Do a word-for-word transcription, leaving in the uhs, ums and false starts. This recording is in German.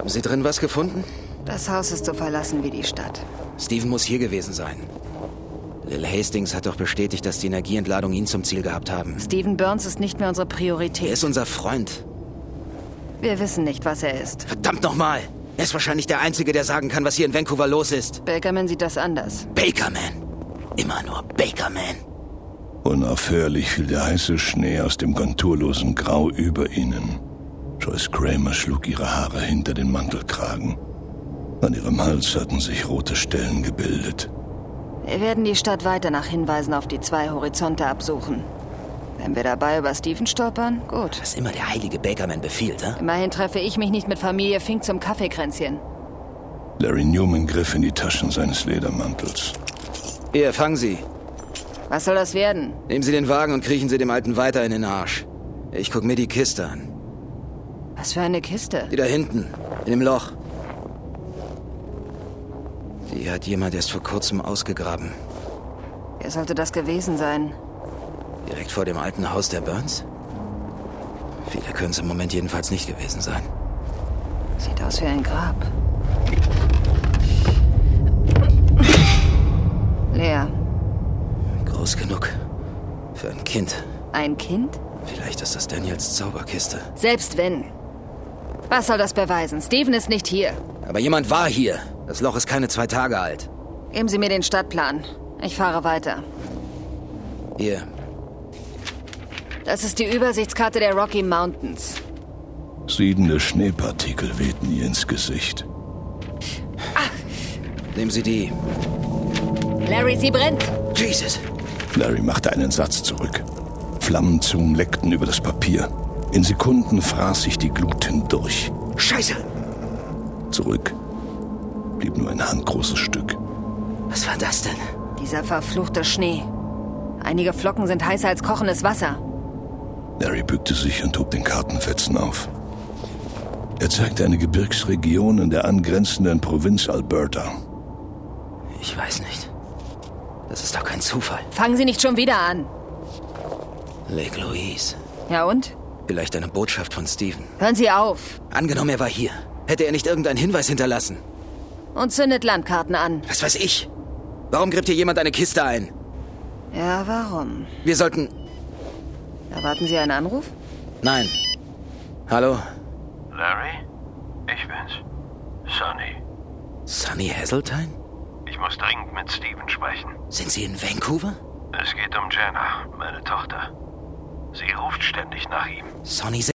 Haben Sie drin was gefunden? Das Haus ist so verlassen wie die Stadt. Steven muss hier gewesen sein. Lil Hastings hat doch bestätigt, dass die Energieentladung ihn zum Ziel gehabt haben. Steven Burns ist nicht mehr unsere Priorität. Er ist unser Freund. Wir wissen nicht, was er ist. Verdammt nochmal! Er ist wahrscheinlich der Einzige, der sagen kann, was hier in Vancouver los ist. Bakerman sieht das anders. Bakerman! Immer nur Bakerman! Unaufhörlich fiel der heiße Schnee aus dem konturlosen Grau über ihnen. Joyce Kramer schlug ihre Haare hinter den Mantelkragen. An ihrem Hals hatten sich rote Stellen gebildet. Wir werden die Stadt weiter nach Hinweisen auf die zwei Horizonte absuchen. Wenn wir dabei über Steven stolpern, gut. Was immer der heilige Bakerman befiehlt, hä? Immerhin treffe ich mich nicht mit Familie Fink zum Kaffeekränzchen. Larry Newman griff in die Taschen seines Ledermantels. Hier, fangen Sie. Was soll das werden? Nehmen Sie den Wagen und kriechen Sie dem Alten weiter in den Arsch. Ich guck mir die Kiste an. Was für eine Kiste? Die da hinten, in dem Loch. Die hat jemand erst vor kurzem ausgegraben. Wer sollte das gewesen sein? Direkt vor dem alten Haus der Burns? Viele können es im Moment jedenfalls nicht gewesen sein. Sieht aus wie ein Grab. Leer. Groß genug für ein Kind. Ein Kind? Vielleicht ist das Daniels Zauberkiste. Selbst wenn. Was soll das beweisen? Steven ist nicht hier. Aber jemand war hier. Das Loch ist keine zwei Tage alt. Geben Sie mir den Stadtplan. Ich fahre weiter. Hier. Das ist die Übersichtskarte der Rocky Mountains. Siedende Schneepartikel wehten ihr ins Gesicht. Nehmen Sie die. Larry, sie brennt. Jesus. Larry machte einen Satz zurück. Flammenzungen leckten über das Papier. In Sekunden fraß sich die Glut hindurch. Scheiße. Zurück blieb nur ein handgroßes Stück. Was war das denn? Dieser verfluchte Schnee. Einige Flocken sind heißer als kochendes Wasser. Larry bückte sich und hob den Kartenfetzen auf. Er zeigte eine Gebirgsregion in der angrenzenden Provinz Alberta. Ich weiß nicht. Das ist doch kein Zufall. Fangen Sie nicht schon wieder an. Lake Louise. Ja und? Vielleicht eine Botschaft von Steven. Hören Sie auf. Angenommen, er war hier. Hätte er nicht irgendeinen Hinweis hinterlassen? Und zündet Landkarten an. Was weiß ich? Warum gräbt hier jemand eine Kiste ein? Ja, warum? Wir sollten... Erwarten Sie einen Anruf? Nein. Hallo? Larry? Ich bin's. Sonny. Sonny Hazeltine? Ich muss dringend mit Steven sprechen. Sind Sie in Vancouver? Es geht um Jenna, meine Tochter. Sie ruft ständig nach ihm. Sonny